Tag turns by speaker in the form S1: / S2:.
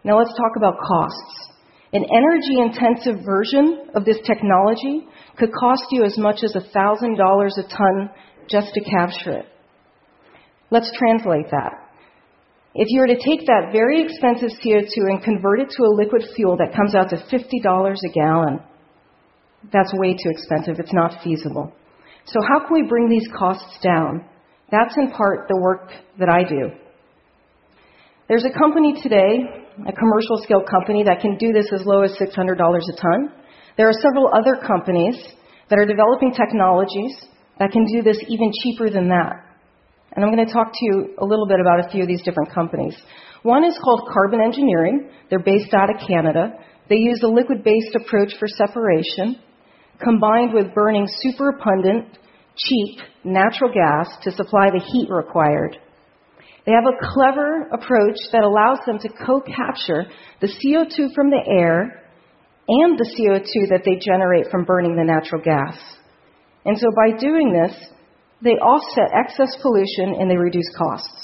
S1: Now let's talk about costs. An energy-intensive version of this technology could cost you as much as $1,000 a ton just to capture it. Let's translate that. If you were to take that very expensive CO2 and convert it to a liquid fuel that comes out to $50 a gallon, that's way too expensive. It's not feasible. So how can we bring these costs down? That's in part the work that I do. There's a company today, a commercial scale company, that can do this as low as $600 a ton. There are several other companies that are developing technologies that can do this even cheaper than that. And I'm going to talk to you a little bit about a few of these different companies. One is called Carbon Engineering. They're based out of Canada. They use a liquid-based approach for separation, combined with burning superabundant, cheap natural gas to supply the heat required. They have a clever approach that allows them to co-capture the CO2 from the air and the CO2 that they generate from burning the natural gas. And so by doing this, they offset excess pollution and they reduce costs.